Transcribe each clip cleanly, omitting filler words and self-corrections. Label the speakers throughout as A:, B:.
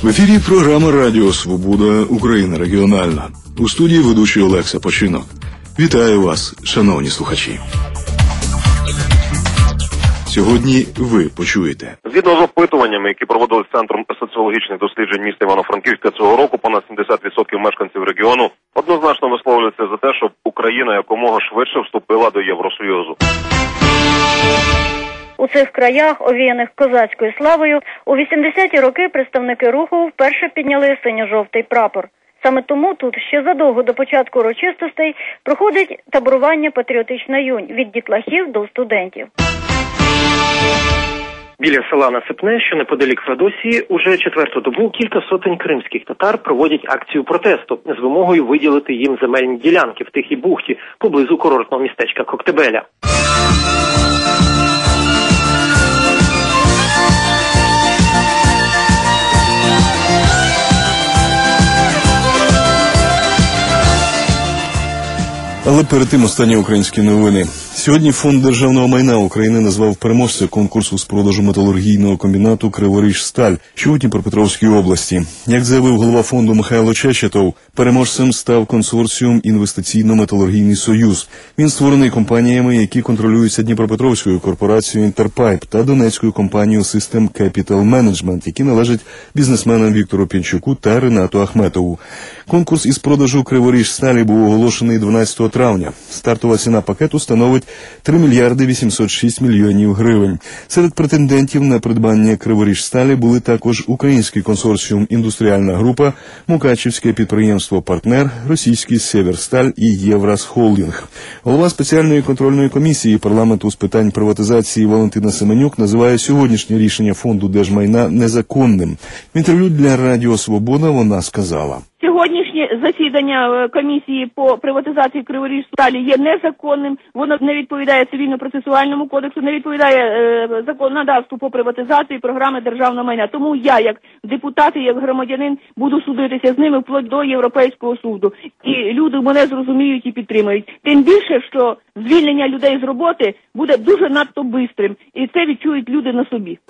A: В ефірі програма «Радіо Свобода. Україна регіональна». У студії ведучий Олег Сапочинок. Вітаю вас, шановні слухачі. Сьогодні ви почуєте.
B: Згідно з опитуваннями, які проводились Центром соціологічних досліджень міста Івано-Франківська цього року, понад 70% мешканців регіону однозначно висловлюються за те, щоб Україна якомога швидше вступила до Євросоюзу.
C: У цих краях, овіяних козацькою славою, у 80-ті роки представники руху вперше підняли синьо-жовтий прапор. Саме тому тут ще задовго до початку урочистостей проходить таборування «Патріотична юнь» від дітлахів до студентів.
D: Біля села Насипне, що неподалік Феодосії, уже четверту добу кілька сотень кримських татар проводять акцію протесту з вимогою виділити їм земельні ділянки в Тихій бухті поблизу курортного містечка Коктебеля.
A: Але перед тим останні українські новини. Сьогодні Фонд державного майна України назвав переможця конкурсу з продажу металургійного комбінату «Криворіжсталь», що у Дніпропетровській області. Як заявив голова фонду Михайло Чечетов, переможцем став консорціум «Інвестиційно-металургійний союз». Він створений компаніями, які контролюються Дніпропетровською корпорацією «Інтерпайп» та донецькою компанією «System Capital Management», які належать бізнесменам Віктору Пінчуку та Ринату Ахметову. Конкурс із продажу «Криворіжсталі» був оголошений 12 травня. Стартова ціна пакету становить 3 мільярди 806 мільйонів гривень. Серед претендентів на придбання «Криворіжсталі» були також український консорціум «Індустріальна група», Мукачівське підприємство «Партнер», російський «Сєверсталь» і «Єврасхолдинг». Голова спеціальної контрольної комісії парламенту з питань приватизації Валентина Семенюк називає сьогоднішнє рішення Фонду держмайна незаконним. В інтерв'ю для Радіо Свобода вона сказала:
E: Сьогоднішнє засідання комісії по приватизації «Криворіжсталі» є незаконним, воно не відповідає цивільно-процесуальному кодексу, не відповідає законодавству по приватизації програми державного майна. Тому я, як депутат і як громадянин, буду судитися з ними вплоть до Європейського суду. І люди мене зрозуміють і підтримають. Тим більше, що звільнення людей з роботи буде дуже надто бистрим, і це відчують люди на собі.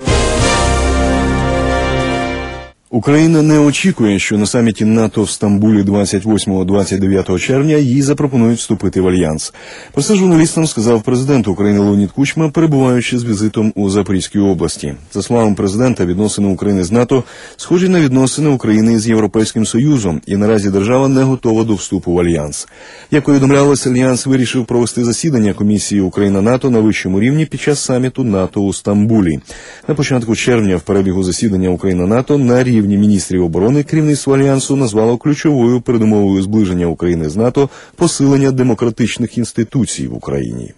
A: Україна не очікує, що на саміті НАТО в Стамбулі 28-29 червня їй запропонують вступити в Альянс. Про це журналістам сказав президент України Леонід Кучма, перебуваючи з візитом у Запорізькій області. За словами президента, відносини України з НАТО схожі на відносини України з Європейським Союзом, і наразі держава не готова до вступу в Альянс. Як повідомлялось, Альянс вирішив провести засідання комісії Україна-НАТО на вищому рівні під час саміту НАТО у Стамбулі. На початку червня в перебігу засідання Україна-НАТО на рівні міністрів оборони керівництво Альянсу назвало ключовою передумовою зближення України з НАТО посилення демократичних інституцій в Україні.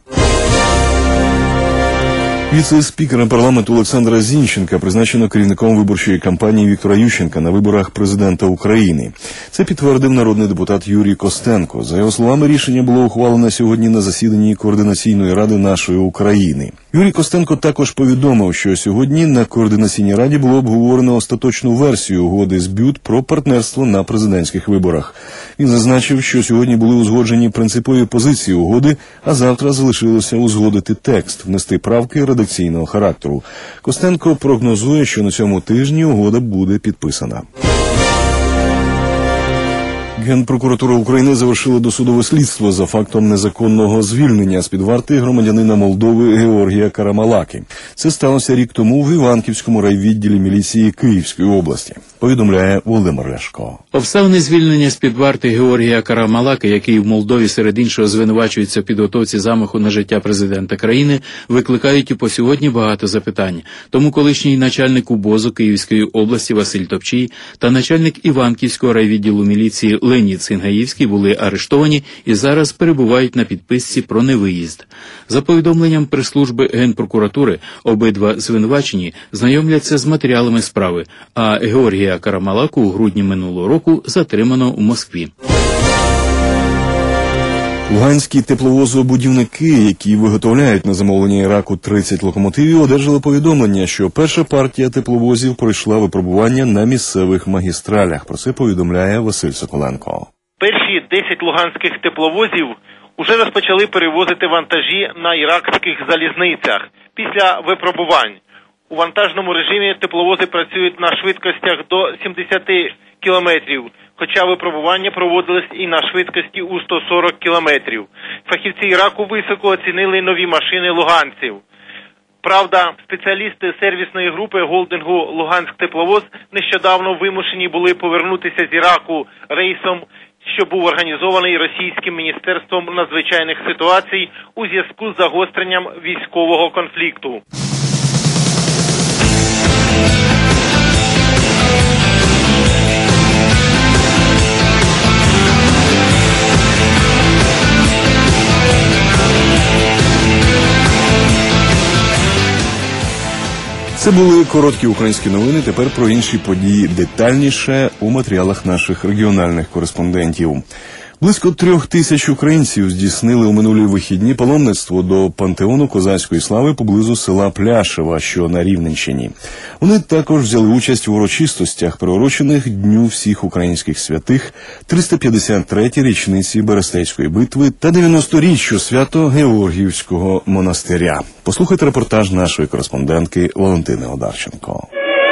A: Віце-спікера парламенту Олександра Зінченка призначено керівником виборчої кампанії Віктора Ющенка на виборах президента України. Це підтвердив народний депутат Юрій Костенко. За його словами, рішення було ухвалено сьогодні на засіданні Координаційної ради нашої України. Юрій Костенко також повідомив, що сьогодні на Координаційній раді було обговорено остаточну версію угоди з БЮТ про партнерство на президентських виборах. Він зазначив, що сьогодні були узгоджені принципові позиції угоди, а завтра залишилося узгодити текст, внести правки редакційного характеру. Костенко прогнозує, що на цьому тижні угода буде підписана. Генпрокуратура України завершила досудове слідство за фактом незаконного звільнення з-під варти громадянина Молдови Георгія Карамалаки. Це сталося рік тому в Іванківському райвідділі міліції Київської області, повідомляє Володимир Ляшко.
F: Обставини звільнення з-під варти Георгія Карамалаки, який в Молдові серед іншого звинувачується в підготовці замаху на життя президента країни, викликають і по сьогодні багато запитань. Тому колишній начальник УБОЗу Київської області Василь Топчій та начальник Іванківського райвідділу міліції Леонід Сингаївський були арештовані і зараз перебувають на підписці про невиїзд. За повідомленням прес-служби Генпрокуратури, обидва звинувачені знайомляться з матеріалами справи, а Георгія Карамалаку у грудні минулого року затримано в Москві.
A: Луганські тепловозобудівники, які виготовляють на замовлення Іраку 30 локомотивів, одержали повідомлення, що перша партія тепловозів пройшла випробування на місцевих магістралях. Про це повідомляє Василь Соколенко.
G: Перші 10 луганських тепловозів уже розпочали перевозити вантажі на іракських залізницях після випробувань. У вантажному режимі тепловози працюють на швидкостях до 70 кілометрів, хоча випробування проводились і на швидкості у 140 кілометрів. Фахівці Іраку високо оцінили нові машини луганців. Правда, спеціалісти сервісної групи холдингу «Луганськ-Тепловоз» нещодавно вимушені були повернутися з Іраку рейсом, що був організований Російським міністерством надзвичайних ситуацій у зв'язку з загостренням військового конфлікту.
A: Це були короткі українські новини. Тепер про інші події детальніше у матеріалах наших регіональних кореспондентів. Близько 3000 українців здійснили у минулі вихідні паломництво до пантеону козацької слави поблизу села Пляшева, що на Рівненщині. Вони також взяли участь у урочистостях, приурочених Дню всіх українських святих, 353-й річниці Берестейської битви та 90-річчю свято Георгіївського монастиря. Послухайте репортаж нашої кореспондентки Валентини Одарченко.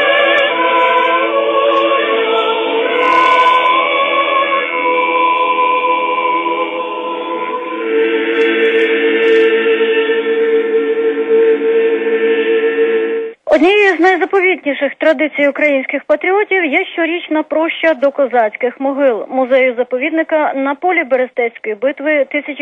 C: Однією з найзаповітніших традицій українських патріотів є щорічна проща до козацьких могил музею-заповідника на полі Берестейської битви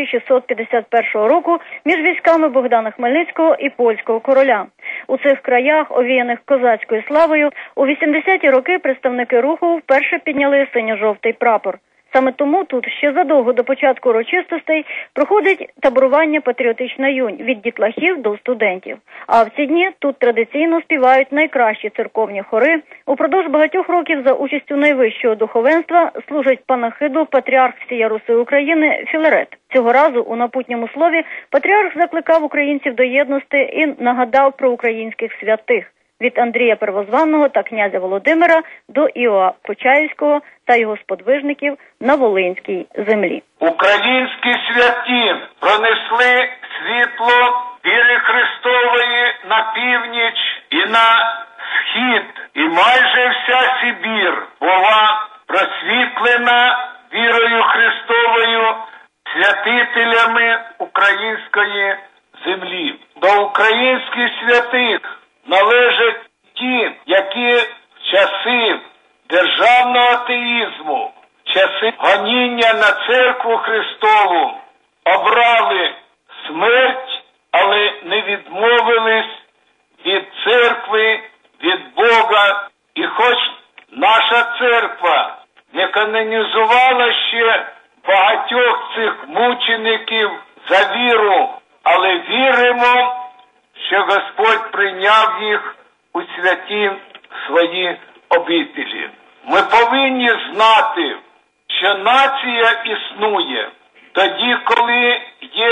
C: 1651 року між військами Богдана Хмельницького і польського короля. У цих краях, овіяних козацькою славою, у 80-ті роки представники руху вперше підняли синьо-жовтий прапор. Саме тому тут ще задовго до початку урочистостей проходить таборування «Патріотична юнь» від дітлахів до студентів. А в ці дні тут традиційно співають найкращі церковні хори. Упродовж багатьох років за участю найвищого духовенства служить панахиду патріарх всієї Руси України Філарет. Цього разу у напутньому слові патріарх закликав українців до єдності і нагадав про українських святих. Від Андрія Первозванного та князя Володимира до Іоа Почаївського та його сподвижників на Волинській землі.
H: Українські святі пронесли світло віри Христової на північ і на схід, і майже вся Сибір була просвітлена вірою Христовою святителями української землі. До українських святих належать ті, які в часи державного атеїзму, в часи гоніння на церкву Христову обрали смерть, але не відмовились від церкви, від Бога. І хоч наша церква не канонізувала ще багатьох цих мучеників за віру, але віримо, що Господь прийняв їх у святі свої обителі. Ми повинні знати, що нація існує тоді, коли є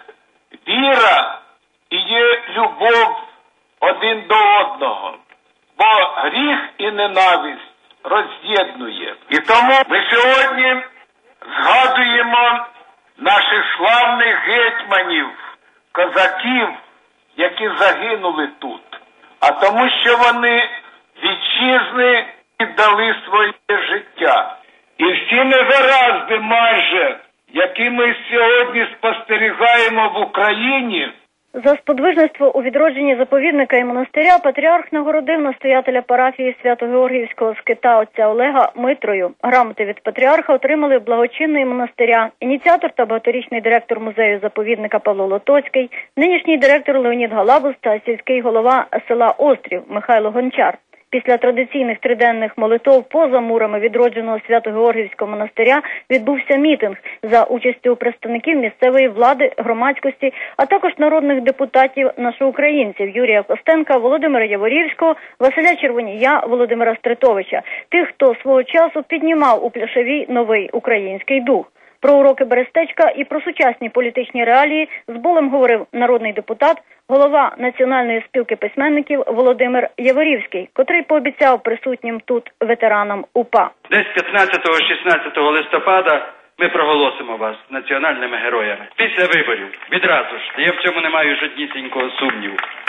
H: віра і є любов один до одного. Бо гріх і ненависть роз'єднує. І тому ми сьогодні згадуємо наших славних гетьманів, козаків, які загинули тут, а тому, що вони вітчизни віддали своє життя. І всі негаразди майже, які ми сьогодні спостерігаємо в Україні.
C: За сподвижництво у відродженні заповідника і монастиря патріарх нагородив настоятеля парафії Свято-Георгіївського скита отця Олега Митрою. Грамоти від патріарха отримали благочинний монастиря, ініціатор та багаторічний директор музею-заповідника Павло Лотоцький, нинішній директор Леонід Галабус та сільський голова села Острів Михайло Гончар. Після традиційних триденних молитов поза мурами відродженого Свято-Георгіївського монастиря відбувся мітинг за участю представників місцевої влади, громадськості, а також народних депутатів нашоукраїнців Юрія Костенка, Володимира Яворівського, Василя Червонія, Володимира Стритовича, тих, хто свого часу піднімав у Пляшеві новий український дух. Про уроки Берестечка і про сучасні політичні реалії з болем говорив народний депутат, голова Національної спілки письменників Володимир Яворівський, котрий пообіцяв присутнім тут ветеранам УПА.
I: Десь 15-16 листопада ми проголосимо вас національними героями. Після виборів, відразу ж, я в цьому не маю жоднісінького сумніву.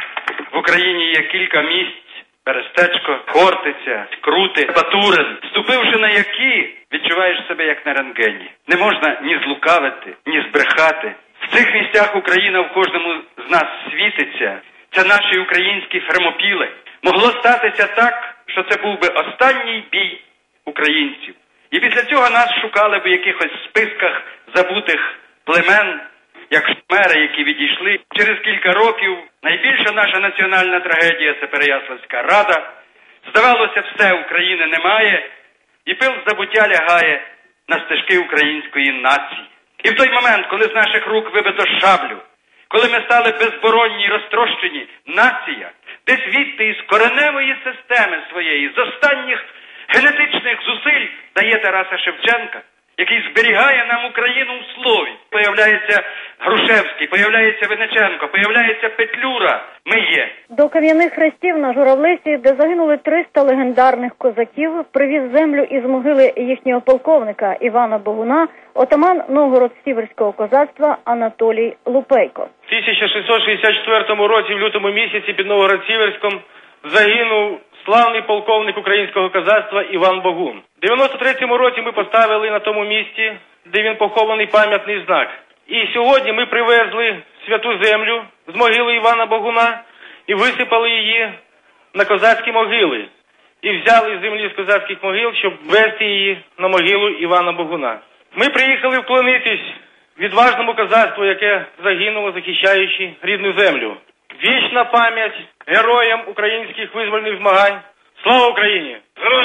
I: В Україні є кілька місць: Берестечко, Хортиця, Крути, Батурин, вступивши на які, відчуваєш себе як на рентгені. Не можна ні злукавити, ні збрехати. В цих місцях Україна в кожному з нас світиться. Це наші українські фермопіли. Могло статися так, що це був би останній бій українців. І після цього нас шукали в якихось списках забутих племен, як шмери, які відійшли. Через кілька років найбільша наша національна трагедія – це Переяславська Рада. Здавалося, все, України немає, і пил забуття лягає на стежки української нації. І в той момент, коли з наших рук вибито шаблю, коли ми стали безборонні й розтрощені, нація, десь звідти із кореневої системи своєї, з останніх генетичних зусиль дає Тараса Шевченка, який зберігає нам Україну в слові. Появляється Грушевський, появляється Винниченко, появляється Петлюра. Ми є.
C: До кам'яних хрестів на Журавлиці, де загинули 300 легендарних козаків, привіз землю із могили їхнього полковника Івана Богуна отаман Новгород-Сіверського козацтва Анатолій Лупейко.
J: В 1664 році, в лютому місяці, під Новгород-Сіверськом загинув славний полковник українського козацтва Іван Богун. В 93-му році ми поставили на тому місці, де він похований, пам'ятний знак. І сьогодні ми привезли святу землю з могили Івана Богуна і висипали її на козацькі могили. І взяли землі з козацьких могил, щоб вести її на могилу Івана Богуна. Ми приїхали вклонитись відважному козацтву, яке загинуло, захищаючи рідну землю. Вічна пам'ять героям українських визвольних змагань. Слава Україні!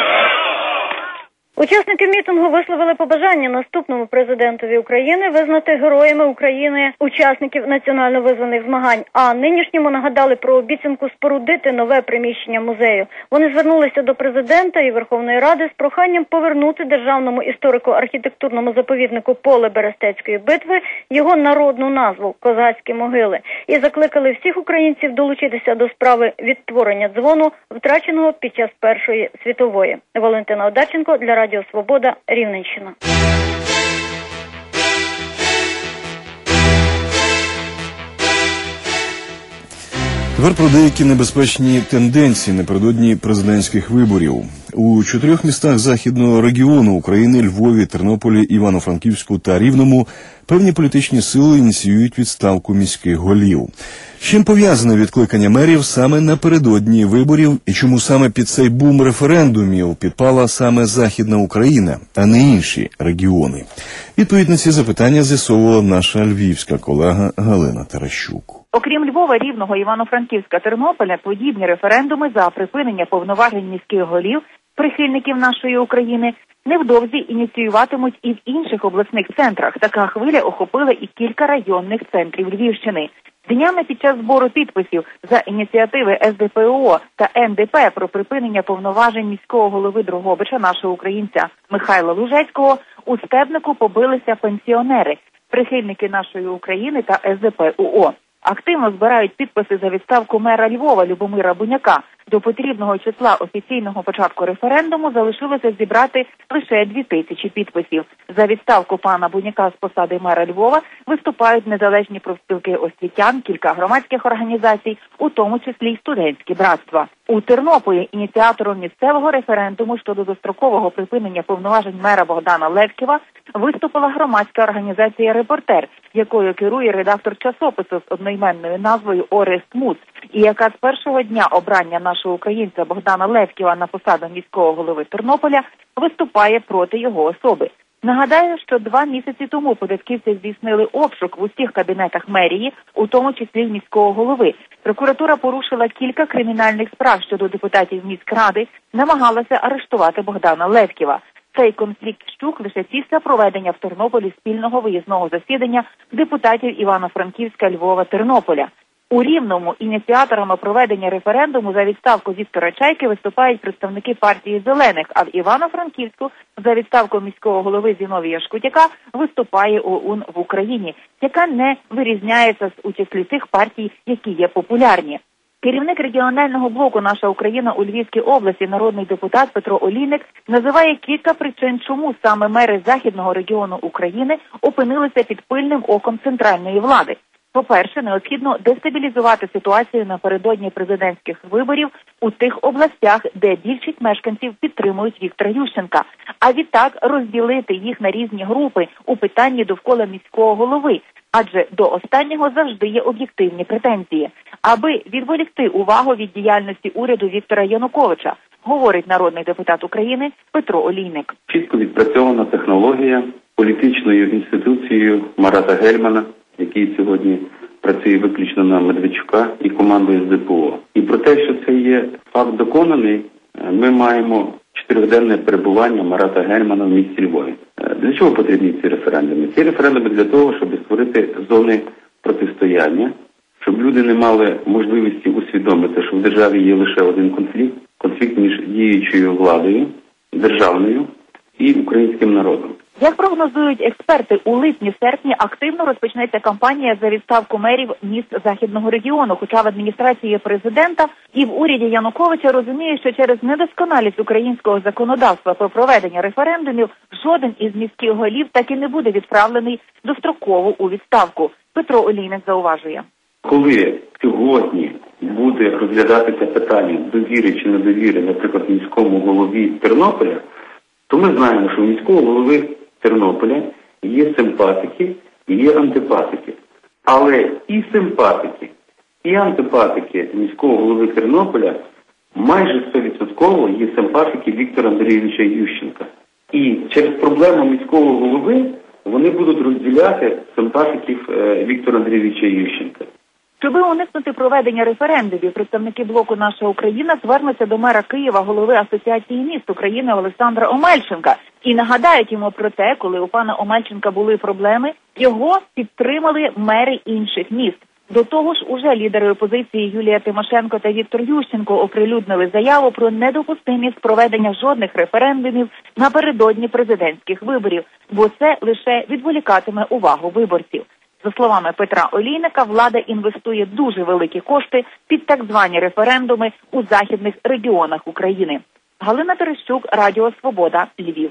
C: Учасники мітингу висловили побажання наступному президентові України визнати героями України учасників національно-визвольних змагань, а нинішньому нагадали про обіцянку спорудити нове приміщення музею. Вони звернулися до президента і Верховної Ради з проханням повернути державному історико-архітектурному заповіднику Поле Берестецької битви його народну назву – Козацькі могили, і закликали всіх українців долучитися до справи відтворення дзвону, втраченого під час Першої світової. Валентина Одарченко для Радіо Свобода, Рівненщина.
A: Тепер про деякі небезпечні тенденції напередодні президентських виборів. У 4 містах західного регіону України – Львові, Тернополі, Івано-Франківську та Рівному – певні політичні сили ініціюють відставку міських голів. З чим пов'язане відкликання мерів саме напередодні виборів і чому саме під цей бум референдумів підпала саме Західна Україна, а не інші регіони? Відповідь на ці запитання з'ясовувала наша львівська колега Галина Таращук.
K: Окрім Львова, Рівного, Івано-Франківська, Тернополя, подібні референдуми за припинення повноважень міських голів, прихильників нашої України, невдовзі ініціюватимуть і в інших обласних центрах. Така хвиля охопила і кілька районних центрів Львівщини. Днями під час збору підписів за ініціативи СДПО та НДП про припинення повноважень міського голови Дрогобича, нашого українця Михайла Лужецького, у Стебнику побилися пенсіонери, прихильники нашої України та СДПО. Активно збирають підписи за відставку мера Львова Любомира Буняка. До потрібного числа офіційного початку референдуму залишилося зібрати лише 2000 підписів. За відставку пана Буняка з посади мера Львова виступають незалежні профспілки освітян, кілька громадських організацій, у тому числі й студентські братства. У Тернополі ініціатором місцевого референдуму щодо дострокового припинення повноважень мера Богдана Левківа виступила громадська організація «Репортер», якою керує редактор часопису з одноіменною назвою Орест Муц, і яка з першого дня обрання нашого українця Богдана Левківа на посаду міського голови Тернополя виступає проти його особи. Нагадаю, що 2 місяці тому податківці здійснили обшук в усіх кабінетах мерії, у тому числі міського голови. Прокуратура порушила кілька кримінальних справ щодо депутатів міськради, намагалася арештувати Богдана Левківа. Цей конфлікт щух лише після проведення в Тернополі спільного виїзного засідання депутатів Івано-Франківська, Львова, Тернополя. У Рівному ініціаторами проведення референдуму за відставку Віктора Чайки виступають представники партії «Зелених», а в Івано-Франківську за відставку міського голови Зіновія Шкутяка виступає ОУН в Україні, яка не вирізняється у числі тих партій, які є популярні. Керівник регіонального блоку «Наша Україна» у Львівській області, народний депутат Петро Олійник, називає кілька причин, чому саме мери Західного регіону України опинилися під пильним оком центральної влади. По-перше, необхідно дестабілізувати ситуацію напередодні президентських виборів у тих областях, де більшість мешканців підтримують Віктора Ющенка, а відтак розділити їх на різні групи у питанні довкола міського голови, адже до останнього завжди є об'єктивні претензії, аби відволікти увагу від діяльності уряду Віктора Януковича, говорить народний депутат України Петро Олійник.
L: Чітко відпрацьована технологія політичною інституцією Марата Гельмана, який сьогодні працює виключно на Медведчука і командою з ДПО. І про те, що це є факт доконаний, ми маємо 4-денне перебування Марата Гельмана в місті Львові. Для чого потрібні ці референдуми? Ці референдуми для того, щоб створити зони протистояння, щоб люди не мали можливості усвідомити, що в державі є лише один конфлікт – конфлікт між діючою владою, державною і українським народом.
K: Як прогнозують експерти, у липні-серпні активно розпочнеться кампанія за відставку мерів міст Західного регіону, хоча в адміністрації президента і в уряді Януковича розуміють, що через недосконалість українського законодавства про проведення референдумів жоден із міських голів так і не буде відправлений достроково у відставку. Петро Олійник зауважує.
L: Коли сьогодні буде розглядатися питання довіри чи недовіри, наприклад, міському голові Тернополя, то ми знаємо, що у міського голови Тернополя є симпатики і є антипатики. Але і симпатики, і антипатики міського голови Тернополя майже 100% є симпатики Віктора Андрійовича Ющенка. І через проблему міського голови вони будуть розділяти симпатиків Віктора Андрійовича Ющенка.
K: Щоби уникнути проведення референдумів, представники блоку «Наша Україна» звернуться до мера Києва, голови Асоціації міст України Олександра Омельченка і нагадають йому про те, коли у пана Омельченка були проблеми, його підтримали мери інших міст. До того ж, уже лідери опозиції Юлія Тимошенко та Віктор Ющенко оприлюднили заяву про недопустимість проведення жодних референдумів напередодні президентських виборів, бо це лише відволікатиме увагу виборців. За словами Петра Олійника, влада інвестує дуже великі кошти під так звані референдуми у західних регіонах України. Галина Терещук, Радіо Свобода, Львів.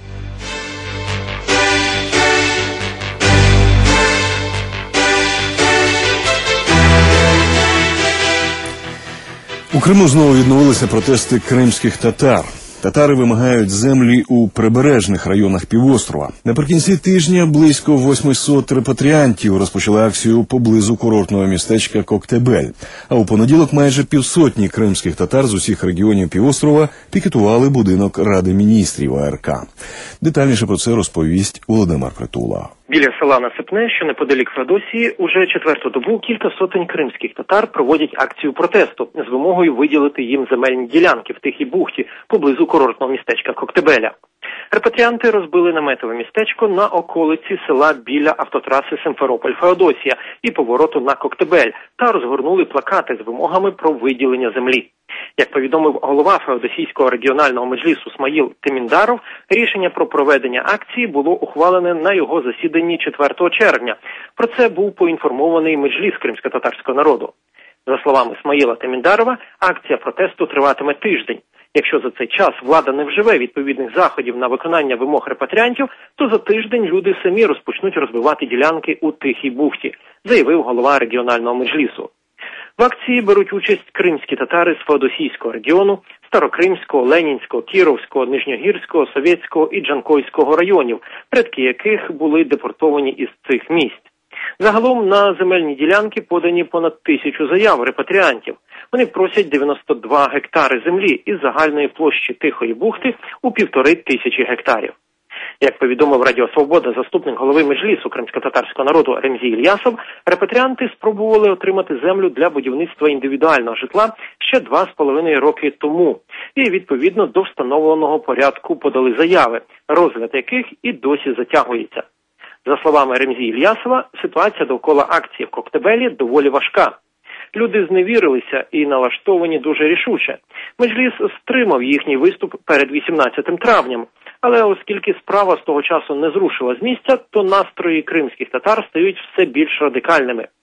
A: У Криму знову відновилися протести кримських татар. Татари вимагають землі у прибережних районах півострова. Наприкінці тижня близько 800 репатріантів розпочали акцію поблизу курортного містечка Коктебель. А у понеділок майже 500 кримських татар з усіх регіонів півострова пікетували будинок Ради міністрів АРК. Детальніше про це розповість Володимир Притула.
D: Біля села Насипне, що неподалік Феодосії, уже четверту добу кілька сотень кримських татар проводять акцію протесту з вимогою виділити їм земельні ділянки в Тихій бухті поблизу курортного містечка Коктебеля. Репатріанти розбили наметове містечко на околиці села біля автотраси Симферополь-Феодосія і повороту на Коктебель та розгорнули плакати з вимогами про виділення землі. Як повідомив голова Феодосійського регіонального меджлісу Смаїл Теміндаров, рішення про проведення акції було ухвалене на його засіданні 4 червня. Про це був поінформований меджліс кримськотатарського народу. За словами Смаїла Теміндарова, акція протесту триватиме тиждень. Якщо за цей час влада не вживе відповідних заходів на виконання вимог репатріантів, то за тиждень люди самі розпочнуть розбивати ділянки у Тихій бухті, заявив голова регіонального меджлісу. В акції беруть участь кримські татари з Феодосійського регіону, Старокримського, Ленінського, Кіровського, Нижньогірського, Совєтського і Джанкойського районів, предки яких були депортовані із цих місць. Загалом на земельні ділянки подані понад 1000 заяв репатріантів. Вони просять 92 гектари землі із загальної площі Тихої бухти у 1500 гектарів. Як повідомив Радіо Свобода заступник голови меджлісу кримськотатарського народу Ремзі Ільясов, репатріанти спробували отримати землю для будівництва індивідуального житла ще 2,5 роки тому. І відповідно до встановленого порядку подали заяви, розгляд яких і досі затягується. За словами Ремзі Ільясова, ситуація довкола акції в Коктебелі доволі важка. Люди зневірилися і налаштовані дуже рішуче. Меджліс стримав їхній виступ перед 18 травням. Але оскільки справа з того часу не зрушила з місця, то настрої кримських татар стають все більш радикальними.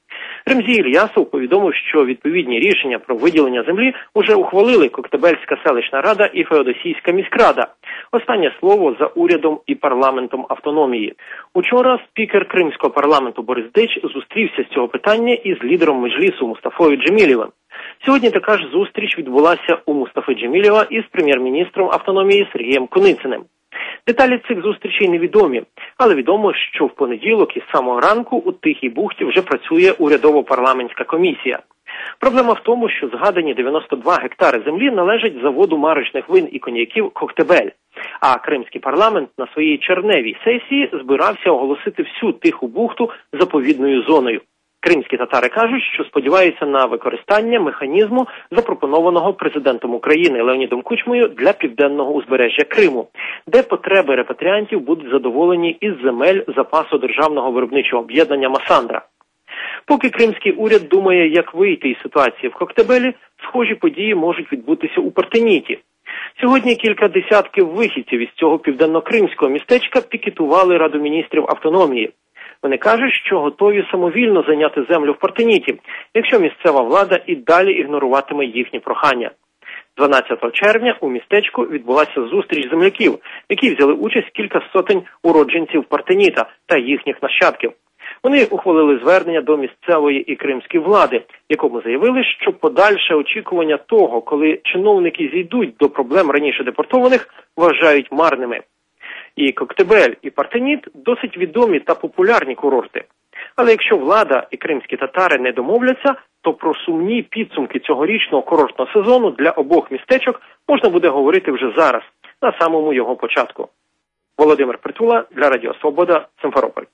D: Ремзі Ільясов повідомив, що відповідні рішення про виділення землі уже ухвалили Коктебельська селищна рада і Феодосійська міськрада. Останнє слово за урядом і парламентом автономії. Учора спікер Кримського парламенту Борис Дич зустрівся з цього питання із лідером Меджлісу Мустафою Джемілєвим. Сьогодні така ж зустріч відбулася у Мустафи Джемілєва із прем'єр-міністром автономії Сергієм Кунициним. Деталі цих зустрічей невідомі, але відомо, що в понеділок із самого ранку у Тихій бухті вже працює урядово-парламентська комісія. Проблема в тому, що згадані 92 гектари землі належать заводу марочних вин і коньяків «Коктебель», а Кримський парламент на своїй червневій сесії збирався оголосити всю Тиху бухту заповідною зоною. Кримські татари кажуть, що сподіваються на використання механізму, запропонованого президентом України Леонідом Кучмою для південного узбережжя Криму, де потреби репатріантів будуть задоволені із земель запасу державного виробничого об'єднання «Масандра». Поки кримський уряд думає, як вийти із ситуації в Коктебелі, схожі події можуть відбутися у Партеніті. Сьогодні кілька десятків вихідців із цього південно-кримського містечка пікетували Раду міністрів автономії. Вони кажуть, що готові самовільно зайняти землю в Партеніті, якщо місцева влада і далі ігноруватиме їхні прохання. 12 червня у містечку відбулася зустріч земляків, які взяли участь кілька сотень уродженців Партеніта та їхніх нащадків. Вони ухвалили звернення до місцевої і кримської влади, якому заявили, що подальше очікування того, коли чиновники зійдуть до проблем раніше депортованих, вважають марними. І Коктебель, і Партеніт – досить відомі та популярні курорти. Але якщо влада і кримські татари не домовляться, то про сумні підсумки цьогорічного курортного сезону для обох містечок можна буде говорити вже зараз, на самому його початку. Володимир Притула для Радіо Свобода, Симферополь.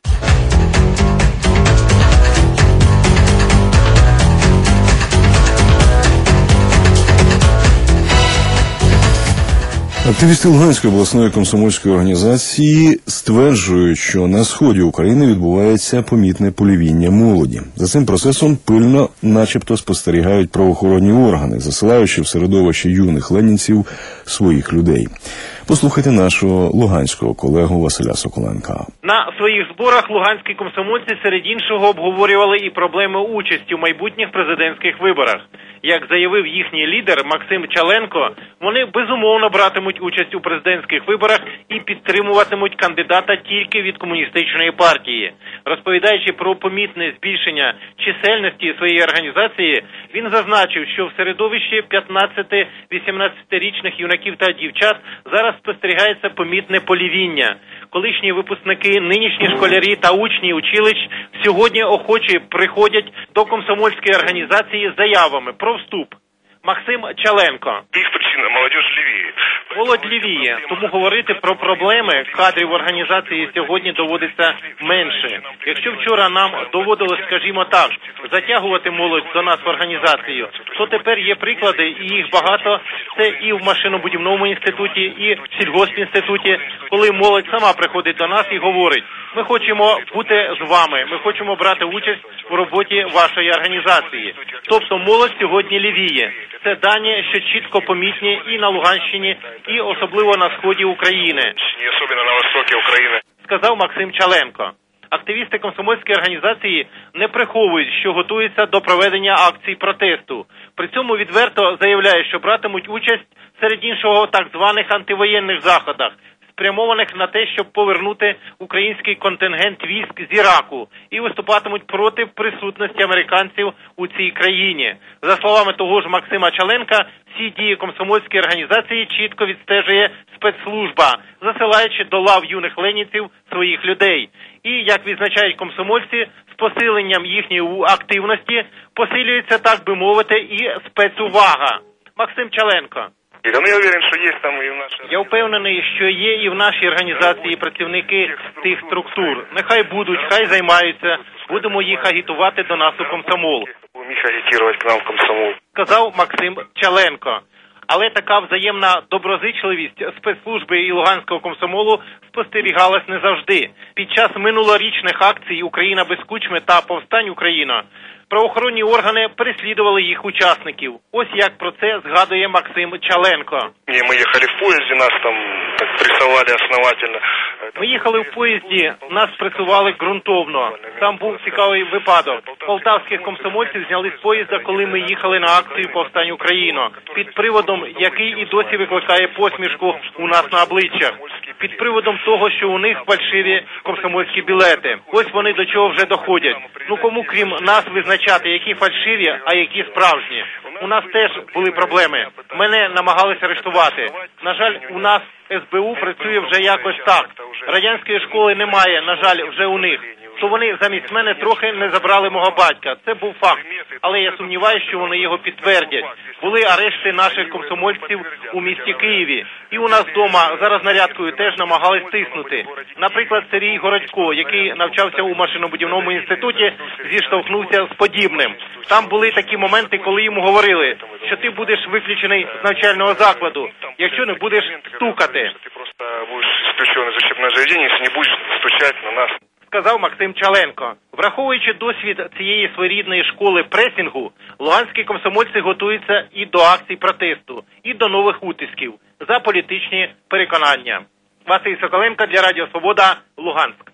A: Активісти Луганської обласної комсомольської організації стверджують, що на сході України відбувається помітне полівіння молоді. За цим процесом пильно начебто спостерігають правоохоронні органи, засилаючи в середовище юних ленінців своїх людей. Послухайте нашого луганського колегу Василя Соколенка.
G: На своїх зборах луганські комсомольці серед іншого обговорювали і проблеми участі в майбутніх президентських виборах. Як заявив їхній лідер Максим Чаленко, вони безумовно братимуть участь у президентських виборах і підтримуватимуть кандидата тільки від комуністичної партії. Розповідаючи про помітне збільшення чисельності своєї організації, він зазначив, що в середовищі 15-18-річних юнаків та дівчат зараз спостерігається помітне полівіння. Колишні випускники, нинішні школярі та учні училищ сьогодні охоче приходять до комсомольської організації з заявами про вступ. Максим Чаленко.
M: Їх причина – молодь лівіє.
G: Молодь лівіє, тому говорити про проблеми кадрів організації сьогодні доводиться менше. Якщо вчора нам доводилось, скажімо так, затягувати молодь до нас в організацію, то тепер є приклади, і їх багато. Це і в машинобудівному інституті, і в сільгоспінституті, коли молодь сама приходить до нас і говорить: ми хочемо бути з вами, ми хочемо брати участь у роботі вашої організації. Тобто молодь сьогодні лівіє. Це дані, що чітко помітні і на Луганщині, і особливо на сході України.
M: Не особливо на востокі України.
G: Сказав Максим Чаленко. Активісти комсомольської організації не приховують, що готуються до проведення акцій протесту. При цьому відверто заявляють, що братимуть участь серед іншого в так званих антивоєнних заходах, спрямованих на те, щоб повернути український контингент військ з Іраку, і виступатимуть проти присутності американців у цій країні. За словами того ж Максима Чаленка, всі дії комсомольської організації чітко відстежує спецслужба, засилаючи до лав юних ленінців своїх людей. І, як відзначають комсомольці, з посиленням їхньої активності посилюється, так би мовити, і спецувага. Максим Чаленко. Я впевнений, що є і в нашій організації працівники тих структур. Нехай будуть, хай займаються, будемо їх агітувати до нас у комсомол. Сказав Максим Чаленко. Але така взаємна доброзичливість спецслужби і Луганського комсомолу спостерігалась не завжди. Під час минулорічних акцій «Україна без Кучми» та «Повстань Україна» правоохоронні органи переслідували їх учасників. Ось як про це згадує Максим Чаленко.
M: Ми їхали в поїзді, нас там так пресували основательно.
G: Ми їхали в поїзді, нас пресували ґрунтовно. Там був цікавий випадок. полтавських комсомольців зняли з поїзда, коли ми їхали на акцію «Повстань Україно», під приводом, який і досі викликає посмішку у нас на обличчях, під приводом того, що у них фальшиві комсомольські білети. Ось вони до чого вже доходять. Ну кому крім нас визначати, які фальшиві, а які справжні? У нас теж були проблеми. Мене намагалися арештувати. На жаль, у нас СБУ працює вже якось так. Радянської школи немає, на жаль, вже у них. То вони замість мене трохи не забрали мого батька. Це був факт. Але я сумніваюся, що вони його підтвердять. Були арешти наших комсомольців у місті Києві. І у нас вдома зараз нарядкою теж намагались тиснути. Наприклад, Сергій Городько, який навчався у машинобудівному інституті, зіштовхнувся з подібним. Там були такі моменти, коли йому говорили, що ти будеш виключений з навчального закладу, якщо не будеш стукати.
M: Ти просто будеш ісключений з учебного заведення, якщо не будеш стучати на нас.
G: Сказав Максим Чаленко. Враховуючи досвід цієї своєрідної школи пресінгу, луганські комсомольці готуються і до акцій протесту, і до нових утисків за політичні переконання. Василь Соколенко для Радіо Свобода, Луганськ.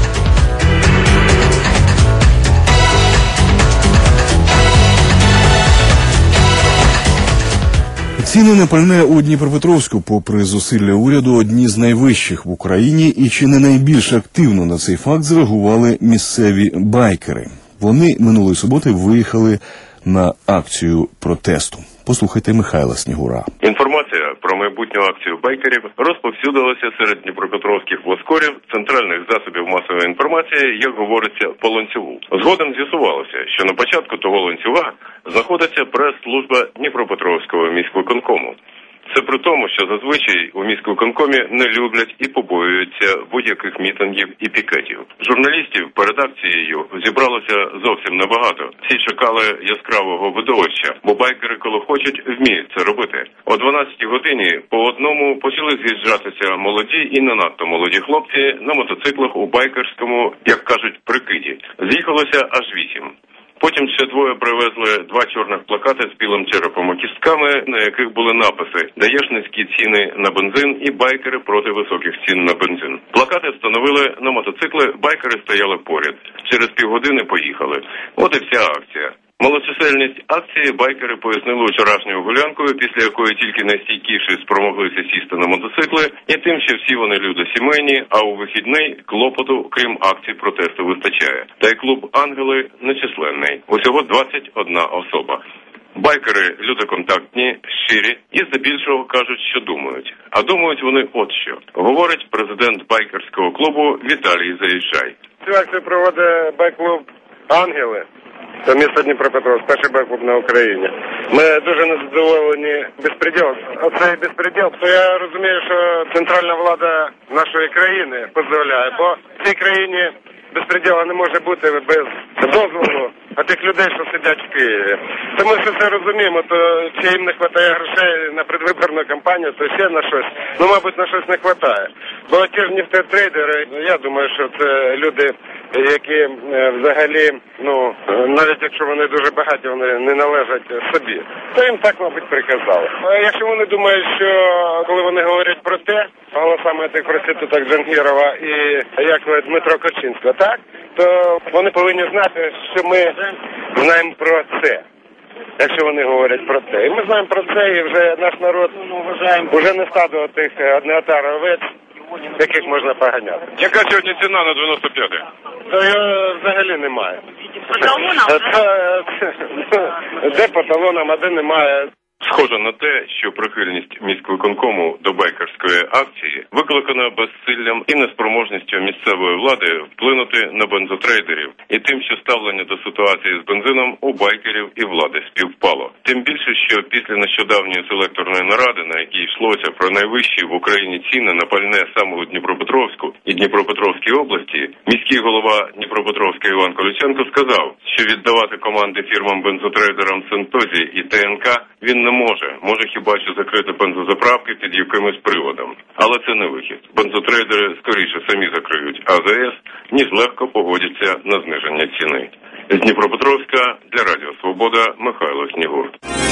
A: Ціни на пальне у Дніпропетровську, попри зусилля уряду, одні з найвищих в Україні, і чи не найбільш активно на цей факт зреагували місцеві байкери. Вони минулої суботи виїхали на акцію протесту. Послухайте Михайла Снігура.
B: Інформація про майбутню акцію байкерів розповсюдилася серед дніпропетровських воскорів, центральних засобів масової інформації, як говориться, по ланцюгу. Згодом з'ясувалося, що на початку того ланцюга знаходиться прес-служба Дніпропетровського міськвиконкому. Це при тому, що зазвичай у міськвиконкомі не люблять і побоюються будь-яких мітингів і пікетів. Журналістів перед акцією зібралося зовсім небагато. Всі чекали яскравого видовища, бо байкери, коли хочуть, вміють це робити. О 12-й годині по одному почали з'їжджатися молоді і не надто молоді хлопці на мотоциклах у байкерському, як кажуть, прикиді. З'їхалося аж 8. Потім ще двоє привезли 2 чорних плакати з білим черепом і кістками, на яких були написи «Даєш низькі ціни на бензин» і «Байкери проти високих цін на бензин». Плакати встановили на мотоцикли, байкери стояли поряд. Через півгодини поїхали. От і вся акція. Малочисельність акції байкери пояснили вчорашньою гулянкою, після якої тільки найстійкіші спромоглися сісти на мотоцикли, і тим, що всі вони люди сімейні, а у вихідний клопоту, крім акцій протесту, вистачає. Та й клуб «Ангели» нечисленний. Усього 21 особа. Байкери – люди контактні, щирі і здебільшого кажуть, що думають. А думають вони от що. Говорить президент байкерського клубу Віталій Заїжджай.
N: Цю акцію проводить байк-клуб «Ангели». Це місто Дніпропетровськ, перший байк-клуб на Україні. Ми дуже незадоволені безпреділом. Оцей безпреділ, то я розумію, що центральна влада нашої країни дозволяє, бо в цій країні безпреділа не може бути без дозволу тих людей, що сидять в Києві. Тому що це розуміємо, то чи їм не вистачає грошей на предвиборну кампанію, то ще на щось. Ну, мабуть, на щось не вистачає. Бо ті ж нефтетрейдери, я думаю, що це люди, які взагалі, ну, навіть якщо вони дуже багаті, вони не належать собі. То їм так, мабуть, приказали. А якщо вони думають, що коли вони говорять про те, голосами тих проституток Джангірова і як Дмитро Кочинського, так, то вони повинні знати, що ми знаємо про це. Якщо вони говорять про це. І ми знаємо про це, і вже наш народ вже не стадо тих одноотар овець, яких можна поганяти.
B: Яка сьогодні ціна на 95-й?
N: То його взагалі немає. Де по талонам, а де немає.
B: Схоже на те, що прихильність міськвиконкому до байкерської акції викликана безсиллям і неспроможністю місцевої влади вплинути на бензотрейдерів і тим, що ставлення до ситуації з бензином у байкерів і влади співпало. Тим більше, що після нещодавньої селекторної наради, на якій йшлося про найвищі в Україні ціни на пальне саме у Дніпропетровську і Дніпропетровській області, міський голова Дніпропетровська Іван Колюченко сказав, що віддавати команди фірмам-бензотрейдерам Сентозі і ТНК він не може. Може хіба що закрити бензозаправки під якимось приводом. Але це не вихід. Бензотрейдери скоріше самі закриють АЗС, ніж легко погодяться на зниження ціни. З Дніпропетровська для Радіо Свобода Михайло Снігур.